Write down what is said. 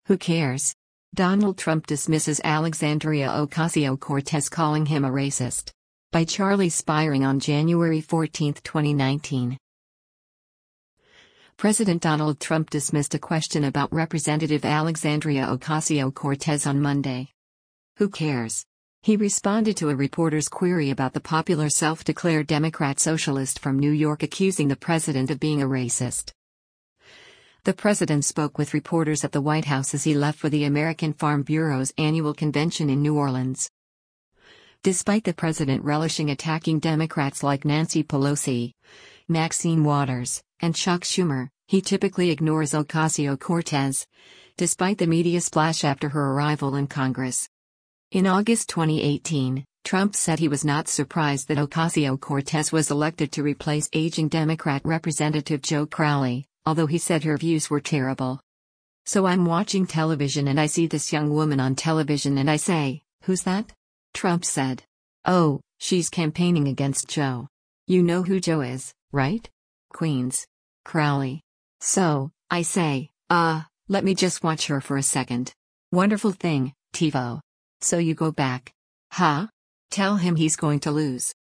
Who cares? Donald Trump dismisses Alexandria Ocasio-Cortez calling him a racist. By Charlie Spiring on January 14, 2019. President Donald Trump dismissed a question about Representative Alexandria Ocasio-Cortez on Monday. Who cares? He responded to a reporter's query about the popular self-declared Democrat socialist from New York accusing the president of being a racist. The president spoke with reporters at the White House as he left for the American Farm Bureau's annual convention in New Orleans. Despite the president relishing attacking Democrats like Nancy Pelosi, Maxine Waters, and Chuck Schumer, he typically ignores Ocasio-Cortez, despite the media splash after her arrival in Congress. In August 2018, Trump said he was not surprised that Ocasio-Cortez was elected to replace aging Democrat Representative Joe Crowley, although he said her views were terrible. "So I'm watching television and I see this young woman on television and I say, who's that?" Trump said. "Oh, she's campaigning against Joe. You know who Joe is, right? Queens. Crowley. So, I say, let me just watch her for a second. Wonderful thing, TiVo. So you go back. Huh? Tell him he's going to lose."